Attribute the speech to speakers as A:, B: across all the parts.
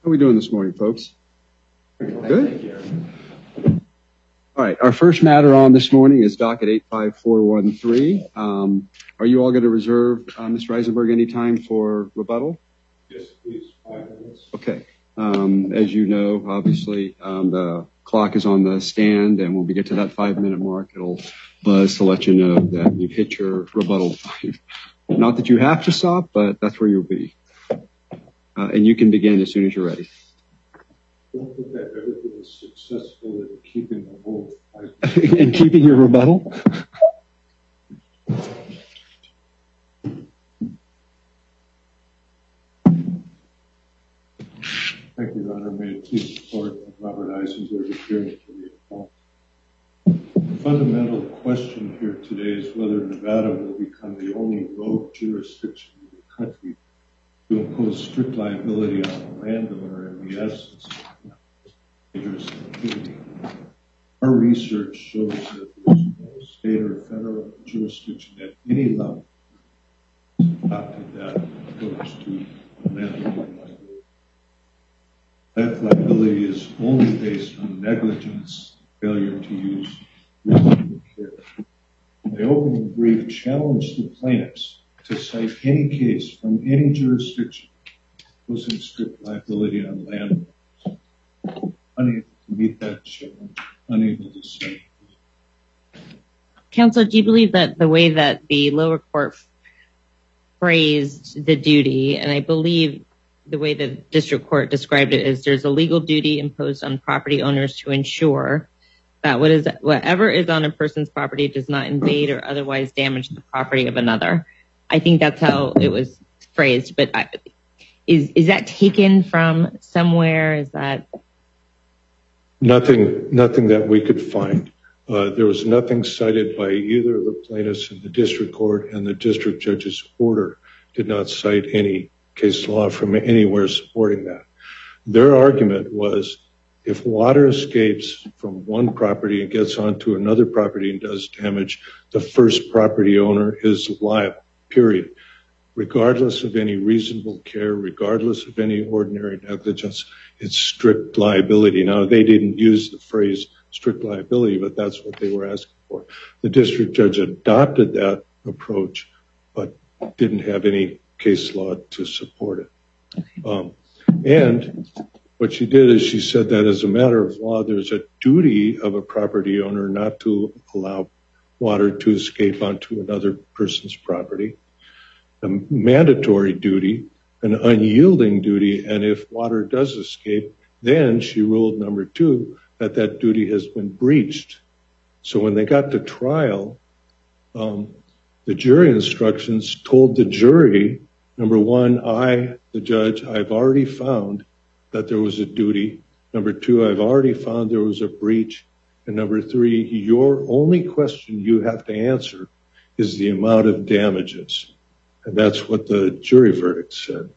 A: How are we doing this morning, folks? Good? All right, our first matter on this morning is docket 85413. Are you all going to reserve, Mr. Eisenberg, any time for rebuttal?
B: Yes, please, 5 minutes.
A: Okay. As you know, obviously, the clock is on the stand, and when we get to that 5-minute mark, it'll buzz to let you know that you've hit your rebuttal time. Not that you have to stop, but that's where you'll be. And you can begin as soon as you're ready.
B: Don't think that everything is successful in keeping the whole
A: in keeping your rebuttal?
B: Thank you, Your Honor. May it please the court, Robert Eisenberg, appearing for the appellant. The fundamental question here today is whether Nevada will become the only rogue jurisdiction in the country to impose strict liability on the landowner in the absence of dangerous activity. Our research shows that there is no state or federal jurisdiction at any level adopted that approach to landowner liability. That liability is only based on negligence, failure to use reasonable care. The opening brief challenged the plaintiffs to cite any case from any jurisdiction imposing strict liability on landowners. Unable to meet that challenge, unable to cite.
C: Counsel, do you believe that the way that the lower court phrased the duty, and I believe the way the district court described it is there's a legal duty imposed on property owners to ensure that whatever is on a person's property does not invade or otherwise damage the property of another. I think that's how it was phrased, but is that taken from somewhere? Is that
B: nothing that we could find? There was nothing cited by either of the plaintiffs in the district court, and the district judge's order did not cite any case law from anywhere supporting that. Their argument was if water escapes from one property and gets onto another property and does damage, the first property owner is liable, period. Regardless of any reasonable care, regardless of any ordinary negligence, it's strict liability. Now, they didn't use the phrase strict liability, but that's what they were asking for. The district judge adopted that approach, but didn't have any case law to support it.
C: Okay.
B: And what she did is she said that as a matter of law, there's a duty of a property owner not to allow water to escape onto another person's property, a mandatory duty, an unyielding duty, and if water does escape, then she ruled, number 2, that that duty has been breached. So when they got to trial, the jury instructions told the jury, number 1, the judge, I've already found that there was a duty. Number 2, I've already found there was a breach. And number 3, your only question you have to answer is the amount of damages. And that's what the jury verdict said.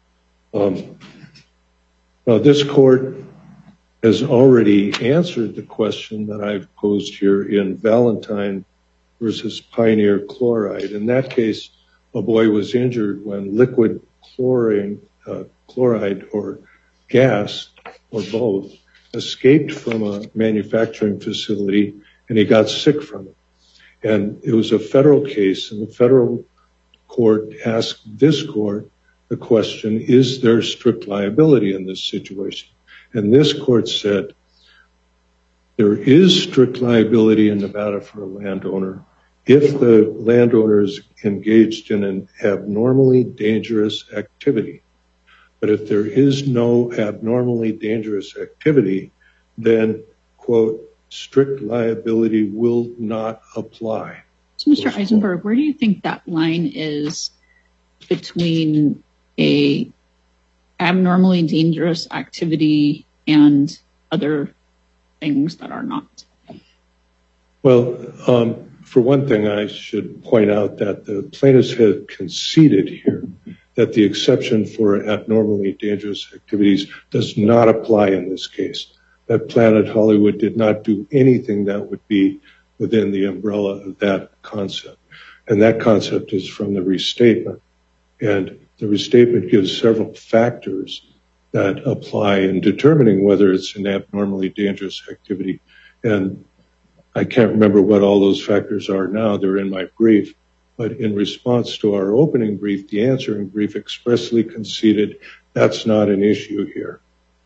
B: Now, this court has already answered the question that I've posed here in Valentine versus Pioneer Chloride. In that case, a boy was injured when liquid chloride or gas, or both, escaped from a manufacturing facility, and he got sick from it. And it was a federal case, and the federal court asked this court the question, is there strict liability in this situation? And this court said, there is strict liability in Nevada for a landowner if the landowner is engaged in an abnormally dangerous activity. But if there is no abnormally dangerous activity, then, quote, strict liability will not apply.
D: So, Mr. Eisenberg, where do you think that line is between a abnormally dangerous activity and other things that are not?
B: Well, for one thing, I should point out that the plaintiffs have conceded here that the exception for abnormally dangerous activities does not apply in this case. That Planet Hollywood did not do anything that would be within the umbrella of that concept. And that concept is from the restatement. And the restatement gives several factors that apply in determining whether it's an abnormally dangerous activity. And I can't remember what all those factors are now. They're in my brief. But in response to our opening brief, the answering brief expressly conceded that's not an issue here.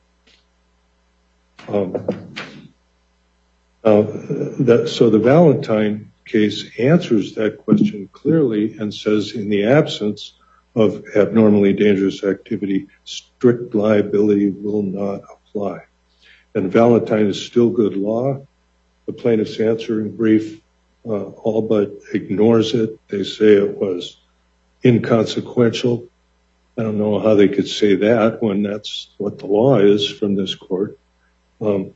B: So the Valentine case answers that question clearly and says in the absence of abnormally dangerous activity, strict liability will not apply. And Valentine is still good law. The plaintiff's answering brief all but ignores it. They say it was inconsequential. I don't know how they could say that when that's what the law is from this court. And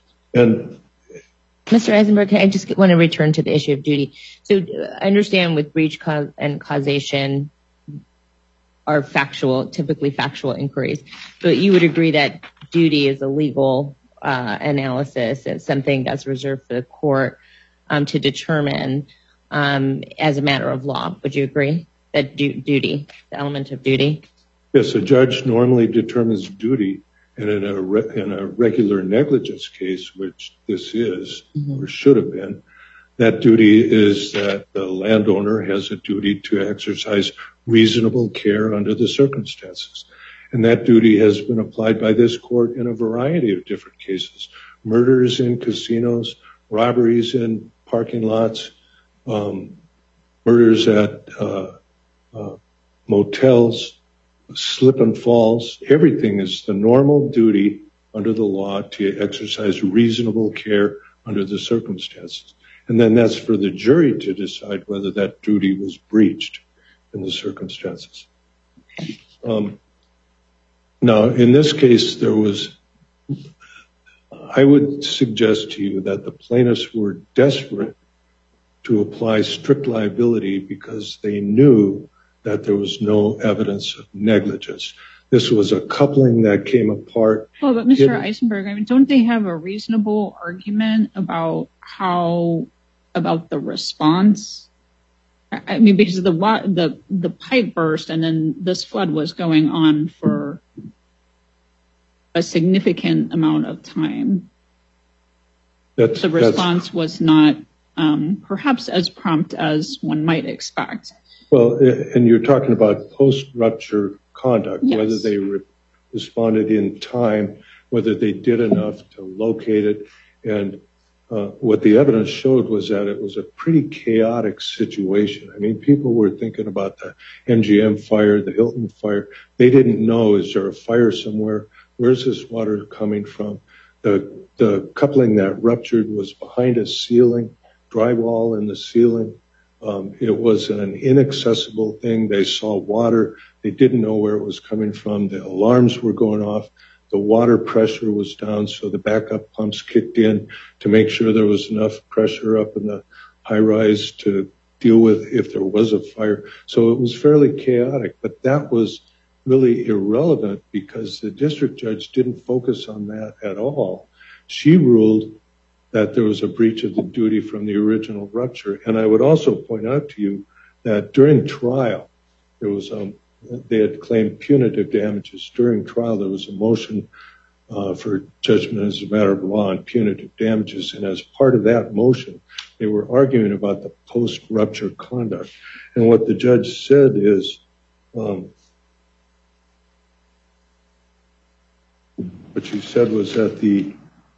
C: Mr. Eisenberg, I just want to return to the issue of duty. So I understand with breach and causation are typically factual inquiries, but you would agree that duty is a legal analysis. It's something that's reserved for the court to determine as a matter of law. Would you agree that duty, the element of duty?
B: Yes, a judge normally determines duty, and in a regular negligence case, which this is or should have been, that duty is that the landowner has a duty to exercise reasonable care under the circumstances. And that duty has been applied by this court in a variety of different cases. Murders in casinos, robberies in parking lots, murders at motels, slip and falls. Everything is the normal duty under the law to exercise reasonable care under the circumstances. And then that's for the jury to decide whether that duty was breached in the circumstances. Now, in this case, I would suggest to you that the plaintiffs were desperate to apply strict liability because they knew that there was no evidence of negligence. This was a coupling that came apart.
D: Well, but Mr. Eisenberg, I mean, don't they have a reasonable argument about the response? I mean, because the pipe burst and then this flood was going on for a significant amount of time. The response was not perhaps as prompt as one might expect.
B: Well, and you're talking about post-rupture conduct,
D: yes.
B: Whether they responded in time, whether they did enough to locate it. And what the evidence showed was that it was a pretty chaotic situation. I mean, people were thinking about the MGM fire, the Hilton fire. They didn't know, is there a fire somewhere? Where's this water coming from? The coupling that ruptured was behind a ceiling, drywall in the ceiling. It was an inaccessible thing. They saw water. They didn't know where it was coming from. The alarms were going off. The water pressure was down, so the backup pumps kicked in to make sure there was enough pressure up in the high rise to deal with if there was a fire. So it was fairly chaotic, but that was really irrelevant because the district judge didn't focus on that at all. She ruled that there was a breach of the duty from the original rupture. And I would also point out to you that during trial, they had claimed punitive damages. During trial, there was a motion for judgment as a matter of law on punitive damages. And as part of that motion, they were arguing about the post-rupture conduct. And what the judge said is, what she said was that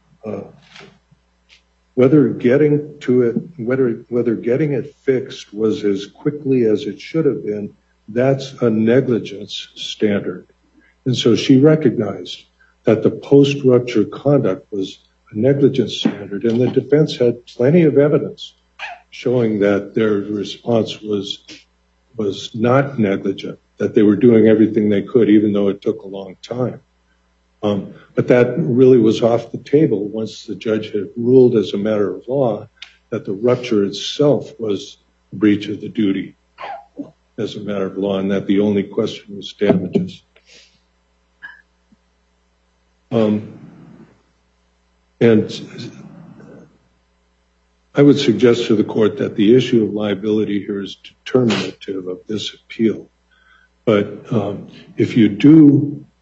B: whether getting it fixed was as quickly as it should have been, that's a negligence standard. And so she recognized that the post-rupture conduct was a negligence standard, and the defense had plenty of evidence showing that their response was not negligent, that they were doing everything they could, even though it took a long time. But that really was off the table once the judge had ruled as a matter of law that the rupture itself was a breach of the duty as a matter of law, and that the only question was damages. And I would suggest to the court that the issue of liability here is determinative of this appeal. But if you do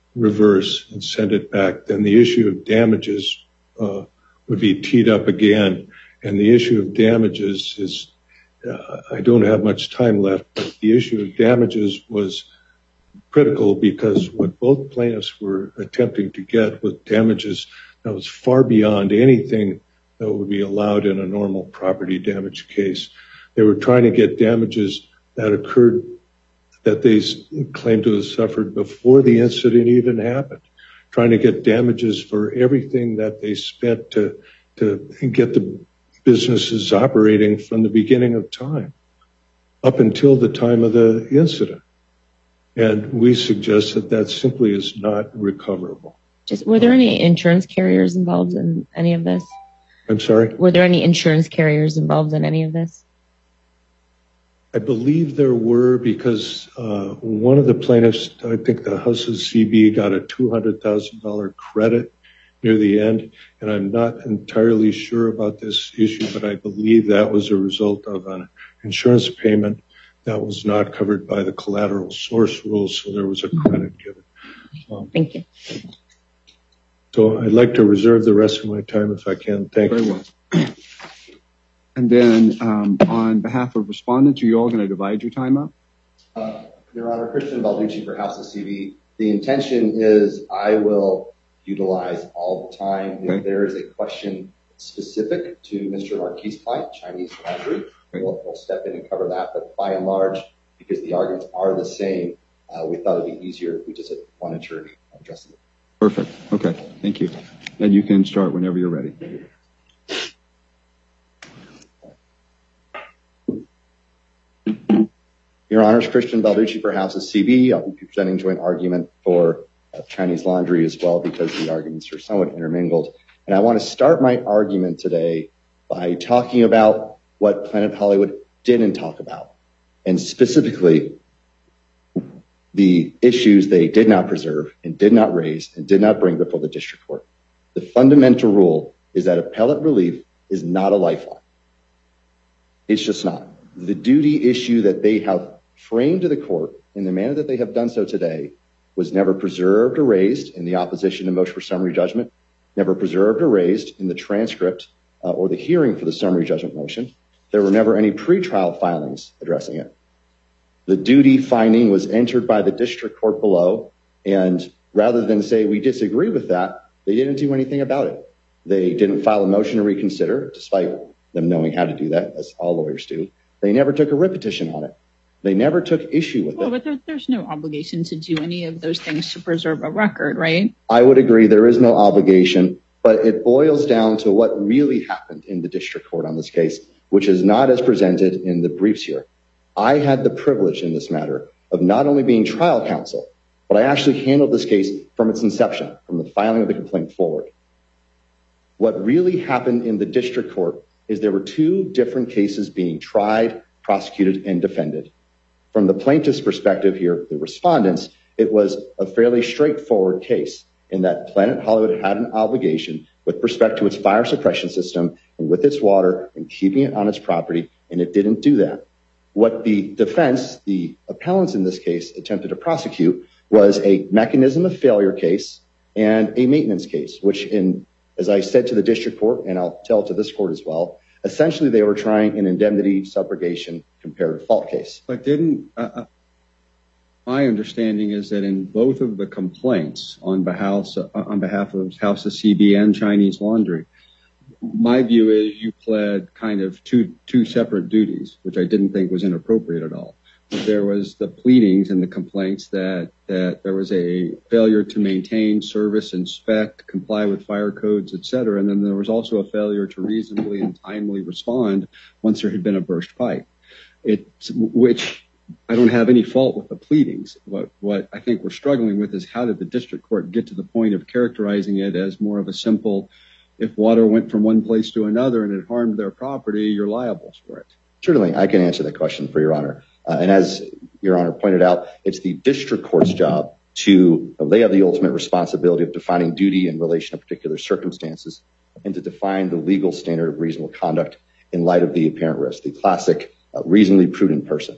B: reverse and send it back, then the issue of damages would be teed up again. And the issue of damages is, I don't have much time left, but the issue of damages was critical because what both plaintiffs were attempting to get was damages that was far beyond anything that would be allowed in a normal property damage case. They were trying to get damages that occurred, that they claimed to have suffered before the incident even happened, trying to get damages for everything that they spent to get the businesses operating from the beginning of time up until the time of the incident. And we suggest that that simply is not recoverable.
C: Were there any insurance carriers involved in any of this?
B: I'm sorry?
C: Were there any insurance carriers involved in any of this?
B: I believe there were, because one of the plaintiffs, I think the House of CB, got a $200,000 credit near the end. And I'm not entirely sure about this issue, but I believe that was a result of an insurance payment that was not covered by the collateral source rules. So there was a credit given.
C: Thank you.
B: So I'd like to reserve the rest of my time if I can. Thank you.
A: Very well. And then on behalf of respondents, are you all going to divide your time up?
E: Your Honor, Christian Balducci for House of CV. The intention is I will utilize all the time.
A: Okay.
E: If there is a question specific to Mr. Marquis' client, Chinese Laundry, we'll step in and cover that. But by and large, because the arguments are the same, we thought it'd be easier if we just had one attorney addressing it.
A: Perfect. Okay. Thank you. And you can start whenever you're ready.
E: Your Honor, Christian Balducci for House of CB. I'll be presenting joint argument for Chinese Laundry as well because the arguments are somewhat intermingled. And I want to start my argument today by talking about what Planet Hollywood didn't talk about, and specifically the issues they did not preserve and did not raise and did not bring before the district court. The fundamental rule is that appellate relief is not a lifeline. It's just not. The duty issue that they have framed to the court in the manner that they have done so today was never preserved or raised in the opposition to motion for summary judgment, never preserved or raised in the transcript or the hearing for the summary judgment motion. There were never any pretrial filings addressing it. The duty finding was entered by the district court below, and rather than say we disagree with that, they didn't do anything about it. They didn't file a motion to reconsider, despite them knowing how to do that, as all lawyers do. They never took a writ petition on it. They never took issue with it.
D: But there's no obligation to do any of those things to preserve a record, right?
E: I would agree there is no obligation, but it boils down to what really happened in the district court on this case, which is not as presented in the briefs here. I had the privilege in this matter of not only being trial counsel, but I actually handled this case from its inception, from the filing of the complaint forward. What really happened in the district court is there were two different cases being tried, prosecuted, and defended. From the plaintiff's perspective here, the respondents, it was a fairly straightforward case in that Planet Hollywood had an obligation with respect to its fire suppression system and with its water and keeping it on its property, and it didn't do that. What the defense, the appellants in this case, attempted to prosecute was a mechanism of failure case and a maintenance case, which as I said to the district court, and I'll tell to this court as well, essentially they were trying an indemnity subrogation comparative fault case.
A: But my understanding is that in both of the complaints on behalf of House of CB and Chinese Laundry, my view is you pled kind of two separate duties, which I didn't think was inappropriate at all. There was the pleadings and the complaints that there was a failure to maintain, service, inspect, comply with fire codes, et cetera. And then there was also a failure to reasonably and timely respond once there had been a burst pipe. Which I don't have any fault with the pleadings. What I think we're struggling with is how did the district court get to the point of characterizing it as more of a simple, if water went from one place to another and it harmed their property, you're liable for it.
E: Certainly, I can answer that question for Your Honor. And as Your Honor pointed out, it's the district court's job to lay out the ultimate responsibility of defining duty in relation to particular circumstances and to define the legal standard of reasonable conduct in light of the apparent risk, the classic reasonably prudent person.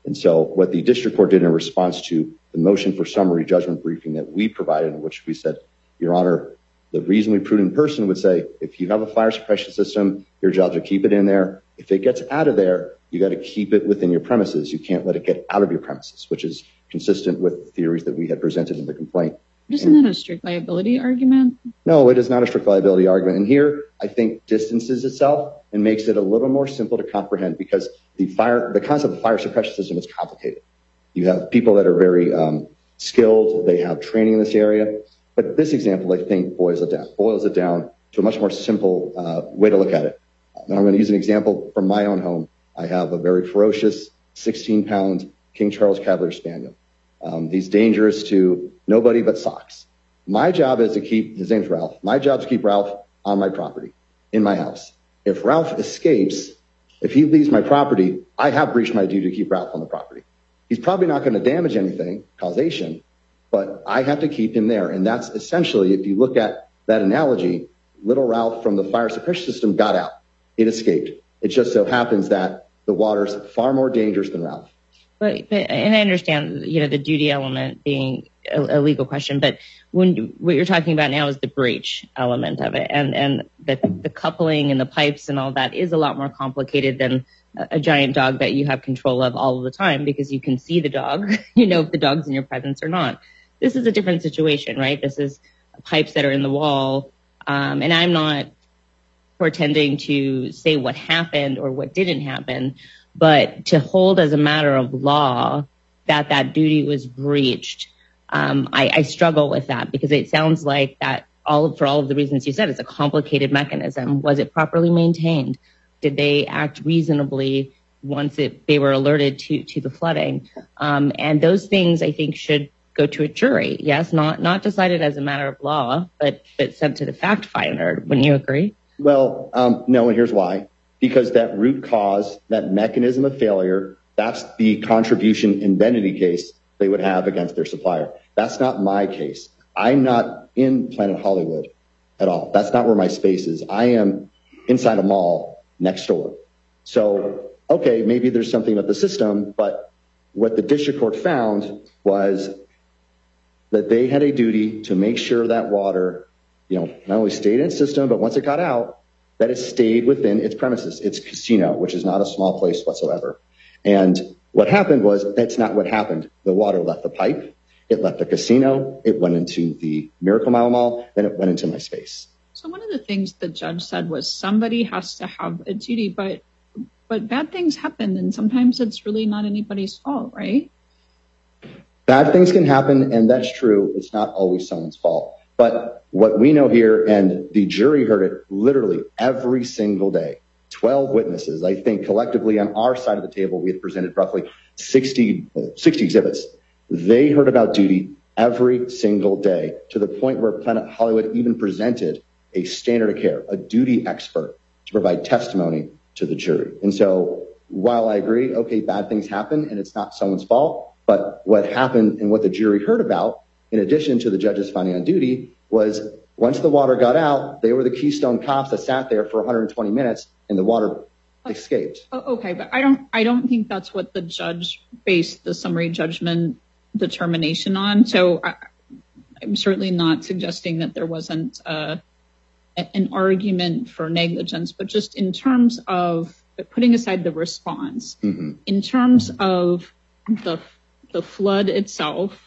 E: And so what the district court did in response to the motion for summary judgment briefing that we provided, in which we said, Your Honor, the reasonably prudent person would say, if you have a fire suppression system, your job is to keep it in there. If it gets out of there, you got to keep it within your premises. You can't let it get out of your premises, which is consistent with the theories that we had presented in the complaint.
D: Isn't that a strict liability argument?
E: No, it is not a strict liability argument. And here, I think distances itself and makes it a little more simple to comprehend, because the concept of fire suppression system is complicated. You have people that are very skilled. They have training in this area. But this example, I think, boils it down to a much more simple way to look at it. And I'm going to use an example from my own home. I have a very ferocious 16-pound King Charles Cavalier Spaniel. He's dangerous to nobody but socks. My job is to keep, his name's Ralph, my job is to keep Ralph on my property, in my house. If Ralph escapes, if he leaves my property, I have breached my duty to keep Ralph on the property. He's probably not going to damage anything, causation, but I have to keep him there. And that's essentially, if you look at that analogy, little Ralph from the fire suppression system got out. It escaped. It just so happens that the water's far more dangerous than Ralph.
C: But and I understand, the duty element being a legal question, but what you're talking about now is the breach element of it, and the coupling and the pipes and all that is a lot more complicated than a giant dog that you have control of all of the time, because you can see the dog, if the dog's in your presence or not. This is a different situation, right? This is pipes that are in the wall, and I'm not pretending to say what happened or what didn't happen, but to hold as a matter of law that duty was breached, I struggle with that, because it sounds like that for all of the reasons you said, it's a complicated mechanism. Was it properly maintained? Did they act reasonably once they were alerted to the flooding? And those things, I think, should go to a jury. Yes, not decided as a matter of law, but sent to the fact finder. Wouldn't you agree?
E: Well, no, and here's why. Because that root cause, that mechanism of failure, that's the contribution indemnity case they would have against their supplier. That's not my case. I'm not in Planet Hollywood at all. That's not where my space is. I am inside a mall next door. So, okay, maybe there's something about the system, but what the district court found was that they had a duty to make sure that water, not only stayed in its system, but once it got out, that it stayed within its premises, its casino, which is not a small place whatsoever. And what happened was, that's not what happened. The water left the pipe, it left the casino, it went into the Miracle Mile Mall, then it went into my space.
D: So one of the things the judge said was somebody has to have a duty, but bad things happen, and sometimes it's really not anybody's fault, right?
E: Bad things can happen, and that's true. It's not always someone's fault. But what we know here, and the jury heard it literally every single day, 12 witnesses. I think collectively on our side of the table, we had presented roughly 60 exhibits. They heard about duty every single day, to the point where Planet Hollywood even presented a standard of care, a duty expert, to provide testimony to the jury. And so while I agree, okay, bad things happen and it's not someone's fault, but what happened and what the jury heard about, in addition to the judge's finding on duty, was once the water got out, they were the Keystone cops that sat there for 120 minutes and the water escaped.
D: Okay, but I don't think that's what the judge based the summary judgment determination on. So I'm certainly not suggesting that there wasn't an argument for negligence, but just in terms of putting aside the response, in terms of the flood itself,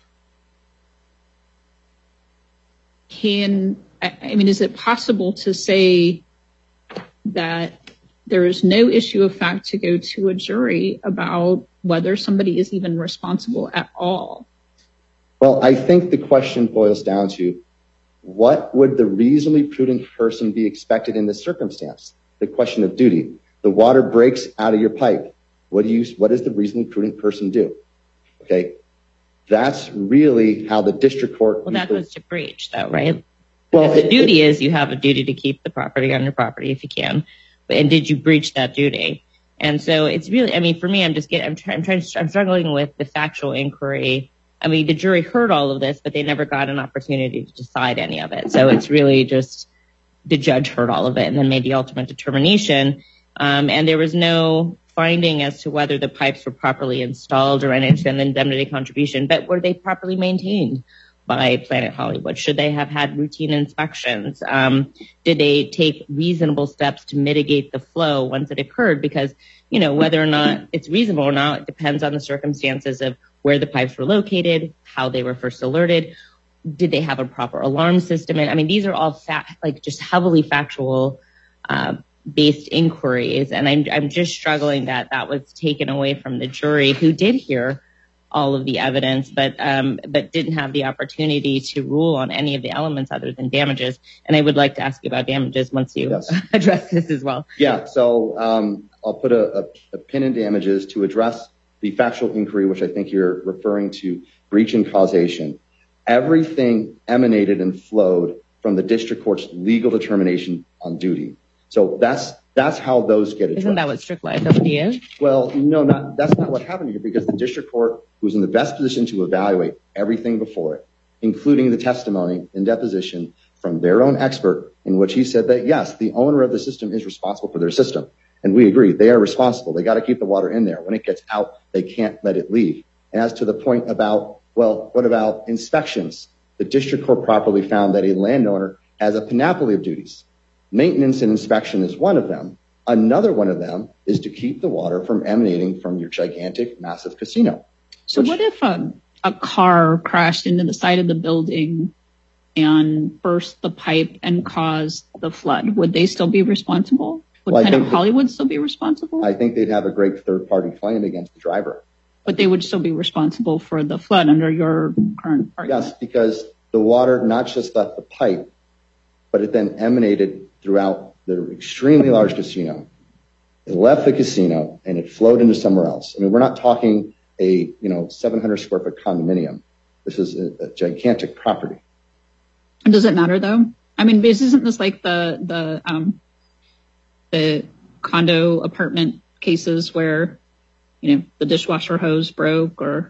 D: is it possible to say that there is no issue of fact to go to a jury about whether somebody is even responsible at all?
E: Well, I think the question boils down to, what would the reasonably prudent person be expected in this circumstance? The question of duty. The water breaks out of your pipe. What does the reasonably prudent person do? Okay. That's really how the district court...
C: Well, that goes to breach, though, right?
E: Well,
C: the duty is you have a duty to keep the property on your property if you can. And did you breach that duty? And so it's really, for me, I'm struggling with the factual inquiry. The jury heard all of this, but they never got an opportunity to decide any of it. So it's really just the judge heard all of it and then made the ultimate determination. And there was no finding as to whether the pipes were properly installed or an indemnity contribution, but were they properly maintained by Planet Hollywood? Should they have had routine inspections? Did they take reasonable steps to mitigate the flow once it occurred? Because, whether or not it's reasonable or not, it depends on the circumstances of where the pipes were located, how they were first alerted. Did they have a proper alarm system? And I mean, these are all just heavily factual based inquiries. And I'm just struggling that was taken away from the jury, who did hear all of the evidence, but didn't have the opportunity to rule on any of the elements other than damages. And I would like to ask you about damages once you address this as well.
E: Yeah, so I'll put a pin in damages to address the factual inquiry, which I think you're referring to, breach and causation. Everything emanated and flowed from the district court's legal determination on duty. So that's how those get addressed.
C: Isn't that what strict liability is?
E: Well, no, that's not what happened here, because the district court was in the best position to evaluate everything before it, including the testimony and deposition from their own expert, in which he said that, yes, the owner of the system is responsible for their system. And we agree, they are responsible. They got to keep the water in there. When it gets out, they can't let it leave. And as to the point about, well, what about inspections? The district court properly found that a landowner has a panoply of duties. Maintenance and inspection is one of them. Another one of them is to keep the water from emanating from your gigantic, massive casino.
D: So what if a car crashed into the side of the building and burst the pipe and caused the flood? Would they still be responsible? Would Planet Hollywood still be responsible?
E: I think they'd have a great third-party claim against the driver.
D: But they would still be responsible for the flood under your current argument?
E: Yes, because the water not just left the pipe, but it then emanated throughout the extremely large casino. It left the casino and it flowed into somewhere else. I mean, we're not talking a 700 square foot condominium. This is a gigantic property.
D: And does it matter though? I mean, isn't this like the condo apartment cases where the dishwasher hose broke or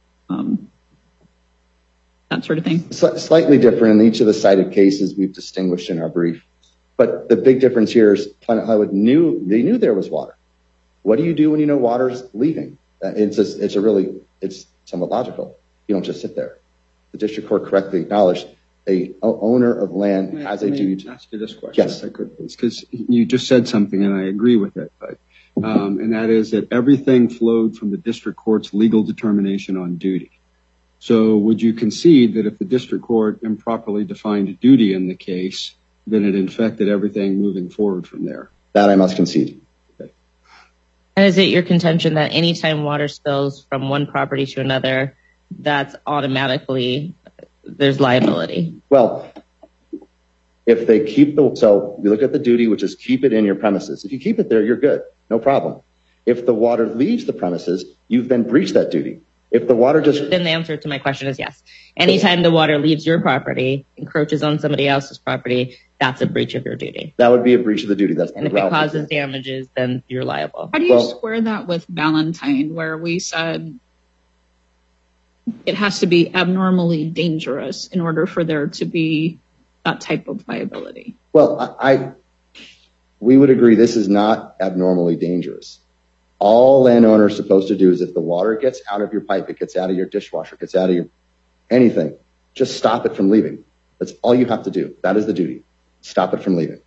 D: that sort of thing?
E: Slightly different in each of the cited cases we've distinguished in our brief. But the big difference here is Planet Hollywood knew there was water. What do you do when you know water's leaving? It's somewhat logical. You don't just sit there. The district court correctly acknowledged a owner of land has a duty to
A: ask you this question.
E: Yes,
A: if I could, please, because you just said something and I agree with it. But and that is that everything flowed from the district court's legal determination on duty. So would you concede that if the district court improperly defined duty in the case, then it infected everything moving forward from there?
E: That I must concede.
A: Okay.
C: And is it your contention that anytime water spills from one property to another, that's automatically there's liability?
E: Well, if they so we look at the duty, which is keep it in your premises. If you keep it there, you're good. No problem. If the water leaves the premises, you've then breached that duty. If the water then
C: the answer to my question is yes. Anytime the water leaves your property, encroaches on somebody else's property, that's a breach of your duty.
E: That would be a breach of the duty.
C: And if it causes damages, then you're liable.
D: How do you square that with Valentine, where we said it has to be abnormally dangerous in order for there to be that type of liability?
E: Well, we would agree this is not abnormally dangerous. All landowners are supposed to do is if the water gets out of your pipe, it gets out of your dishwasher, it gets out of your anything, just stop it from leaving. That's all you have to do. That is the duty. Stop it from leaving.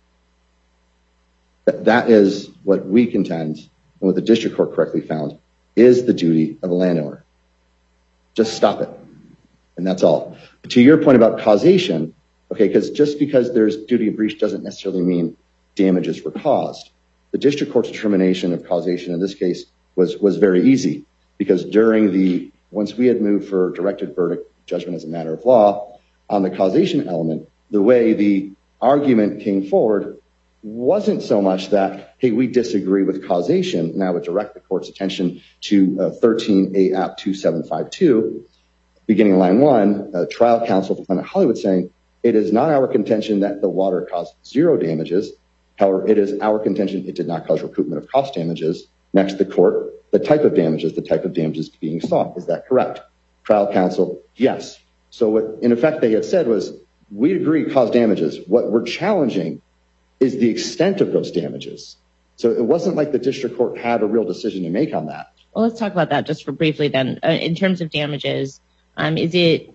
E: That is what we contend, and what the district court correctly found, is the duty of a landowner. Just stop it. And that's all. But to your point about causation, okay, because just because there's duty of breach doesn't necessarily mean damages were caused. The district court's determination of causation in this case was very easy, because once we had moved for directed verdict judgment as a matter of law on the causation element, the way the argument came forward wasn't so much that, hey, we disagree with causation, and I would direct the court's attention to 13 AAP 2752, beginning line 1, trial counsel for Planet Hollywood saying, it is not our contention that the water caused zero damages. However, it is our contention it did not cause recoupment of cost damages. Next, the court, the type of damages being sought. Is that correct? Trial counsel, yes. So what, in effect, they had said was, we agree cause damages. What we're challenging is the extent of those damages. So it wasn't like the district court had a real decision to make on that.
C: Well, let's talk about that just for briefly then. In terms of damages, is it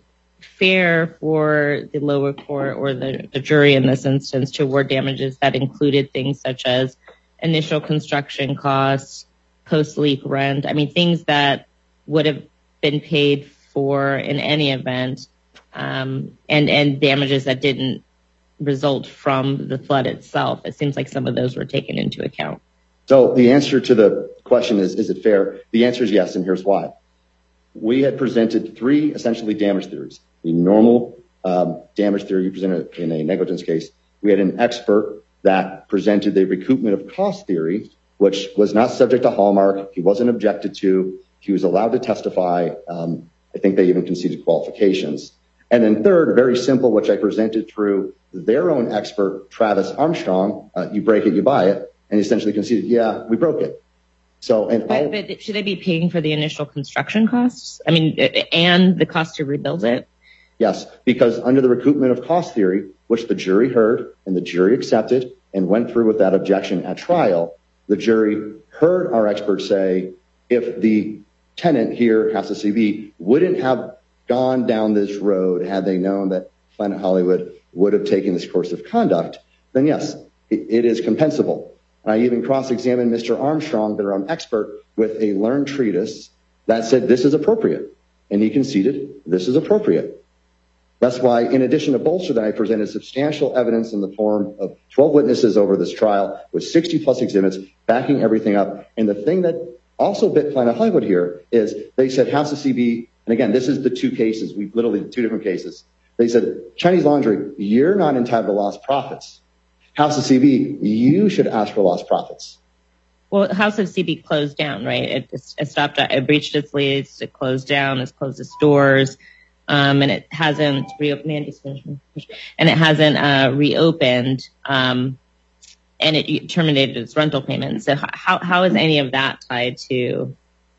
C: fair for the lower court or the jury in this instance to award damages that included things such as initial construction costs, post-leak rent? I mean, things that would have been paid for in any event, and damages that didn't result from the flood itself. It seems like some of those were taken into account.
E: So the answer to the question is it fair? The answer is yes, and here's why. We had presented three essentially damage theories. The normal damage theory you presented in a negligence case. We had an expert that presented the recoupment of cost theory, which was not subject to Hallmark. He wasn't objected to. He was allowed to testify. I think they even conceded qualifications. And then third, very simple, which I presented through their own expert, Travis Armstrong, you break it, you buy it, and essentially conceded, yeah, we broke it. So,
C: but should they be paying for the initial construction costs? I mean, and the cost to rebuild it?
E: Yes, because under the recoupment of cost theory, which the jury heard and the jury accepted and went through with that objection at trial, the jury heard our expert say, if the tenant here, House of CB, wouldn't have gone down this road had they known that Planet Hollywood would have taken this course of conduct, then yes, it is compensable. And I even cross-examined Mr. Armstrong, their own expert, with a learned treatise that said this is appropriate. And he conceded this is appropriate. That's why, in addition to bolster that, I presented substantial evidence in the form of 12 witnesses over this trial with 60-plus exhibits backing everything up. And the thing that also bit Planet Hollywood here is they said House of CB, and again, this is the two cases, we literally two different cases. They said, Chinese Laundry, you're not entitled to lost profits. House of CB, you should ask for lost profits.
C: Well, House of CB closed down, right? It stopped, it breached its lease, it closed down, it's closed its doors, and it hasn't reopened, and it terminated its rental payments. So how is any of that tied to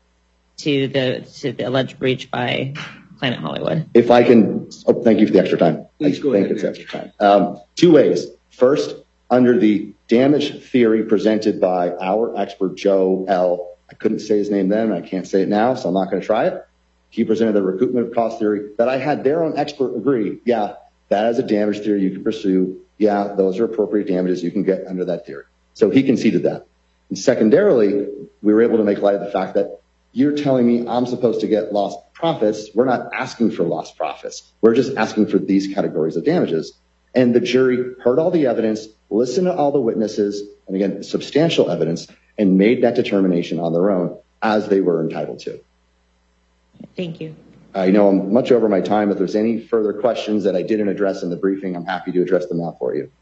C: the alleged breach by Planet Hollywood?
E: If I can, thank you for the extra time.
A: Please go ahead.
E: It's extra time. Two ways. First, under the damage theory presented by our expert, Joe L. I couldn't say his name then, and I can't say it now, so I'm not going to try it. He presented the recoupment of cost theory that I had their own expert agree. Yeah, that is a damage theory you can pursue. Yeah, those are appropriate damages you can get under that theory. So he conceded that. And secondarily, we were able to make light of the fact that you're telling me I'm supposed to get lost profits. We're not asking for lost profits. We're just asking for these categories of damages. And the jury heard all the evidence, listened to all the witnesses, and again, substantial evidence, and made that determination on their own as they were entitled to.
C: Thank you.
E: I know I'm much over my time. If there's any further questions that I didn't address in the briefing, I'm happy to address them now for you.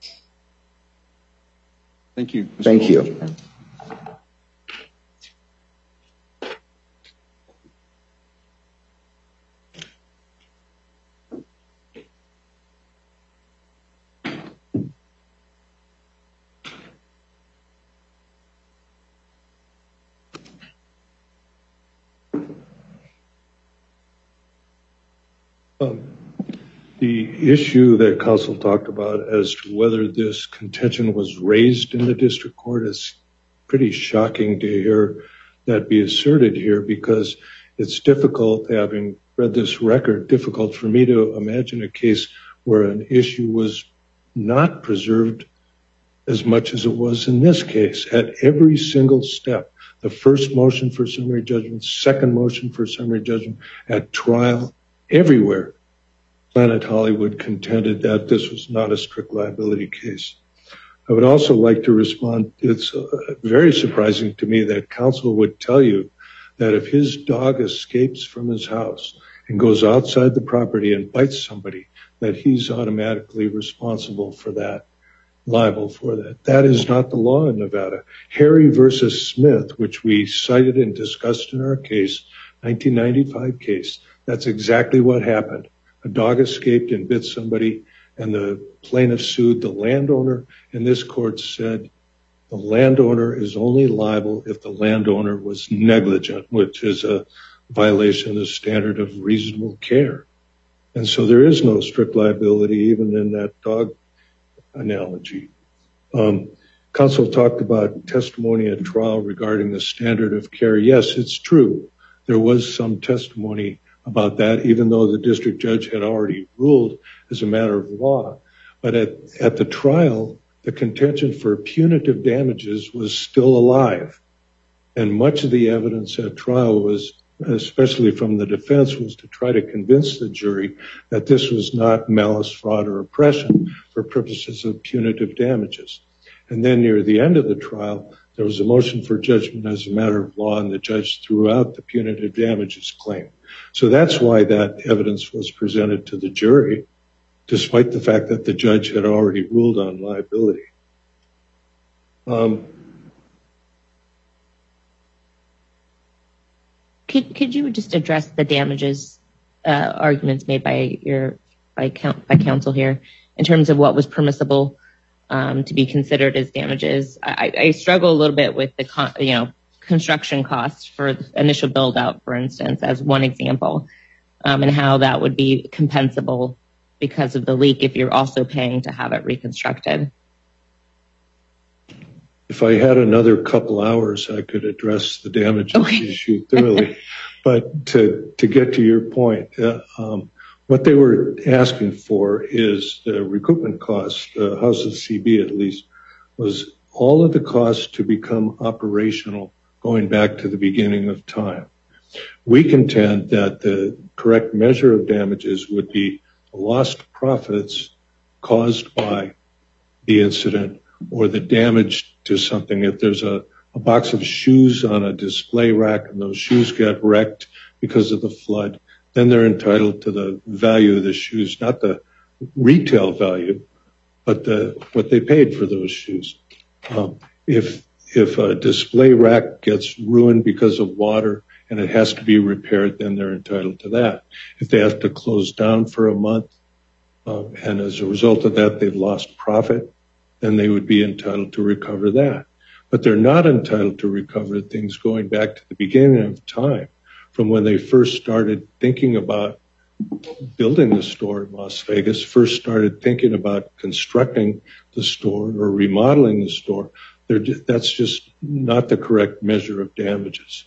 A: Thank you.
E: Thank you.
B: The issue that counsel talked about as to whether this contention was raised in the district court is pretty shocking to hear that be asserted here, because it's difficult, having read this record, difficult for me to imagine a case where an issue was not preserved as much as it was in this case. At every single step, the first motion for summary judgment, second motion for summary judgment, at trial, everywhere, Planet Hollywood contended that this was not a strict liability case. I would also like to respond. It's very surprising to me that counsel would tell you that if his dog escapes from his house and goes outside the property and bites somebody, that he's automatically responsible for that, liable for that. That is not the law in Nevada. Harry versus Smith, which we cited and discussed in our case, 1995 case, that's exactly what happened. A dog escaped and bit somebody, and the plaintiff sued the landowner, and this court said the landowner is only liable if the landowner was negligent, which is a violation of the standard of reasonable care. And so there is no strict liability even in that dog analogy. Counsel talked about testimony at trial regarding the standard of care. Yes, it's true. There was some testimony about that, even though the district judge had already ruled as a matter of law. But at the trial, the contention for punitive damages was still alive. And much of the evidence at trial was, especially from the defense, was to try to convince the jury that this was not malice, fraud, or oppression for purposes of punitive damages. And then near the end of the trial, there was a motion for judgment as a matter of law, and the judge threw out the punitive damages claim. So that's why that evidence was presented to the jury, despite the fact that the judge had already ruled on liability.
C: Could you just address the damages arguments made by counsel here in terms of what was permissible to be considered as damages? I struggle a little bit with the construction costs for initial build out, for instance, as one example, and how that would be compensable because of the leak if you're also paying to have it reconstructed.
B: If I had another couple hours, I could address the damages issue thoroughly. But to get to your point, what they were asking for is the recoupment cost, the House of CB at least, was all of the costs to become operational going back to the beginning of time. We contend that the correct measure of damages would be lost profits caused by the incident or the damage to something. If there's a box of shoes on a display rack and those shoes get wrecked because of the flood, then they're entitled to the value of the shoes, not the retail value, but what they paid for those shoes. If a display rack gets ruined because of water and it has to be repaired, then they're entitled to that. If they have to close down for a month, and as a result of that they've lost profit, then they would be entitled to recover that. But they're not entitled to recover things going back to the beginning of time, from when they first started thinking about building the store in Las Vegas, first started thinking about constructing the store or remodeling the store. That's just not the correct measure of damages.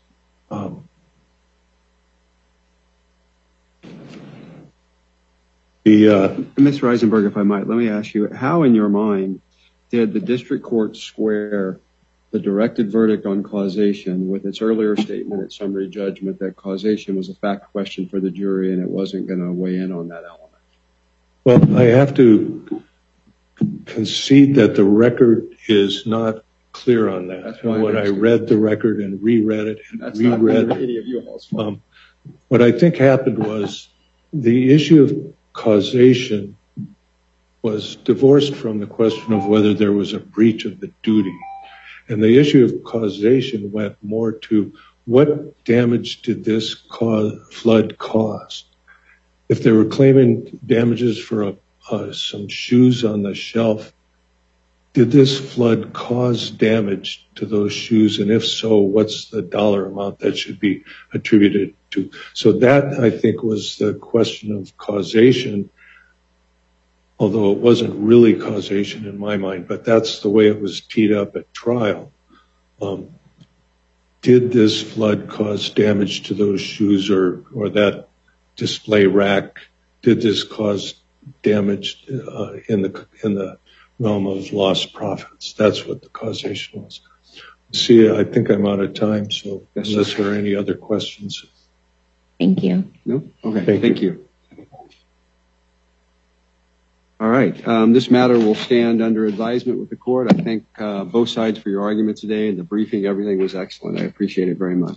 A: Ms. Reisenberg, if I might, let me ask you, how in your mind did the district court square the directed verdict on causation with its earlier statement at summary judgment that causation was a fact question for the jury and it wasn't going to weigh in on that element?
B: Well, I have to concede that the record is not clear on that. When I read the record and reread it and reread it, what I think happened was the issue of causation was divorced from the question of whether there was a breach of the duty. And the issue of causation went more to what damage did this flood cause? If they were claiming damages for some shoes on the shelf, did this flood cause damage to those shoes? And if so, what's the dollar amount that should be attributed to? So that, I think, was the question of causation, although it wasn't really causation in my mind, but that's the way it was teed up at trial. Did this flood cause damage to those shoes or that display rack? Did this cause damage in the realm of lost profits? That's what the causation was. See, I think I'm out of time, so unless there are any other questions.
C: Thank you.
A: No? Okay, thank you. All right, this matter will stand under advisement with the court. I thank both sides for your argument today and the briefing. Everything was excellent. I appreciate it very much.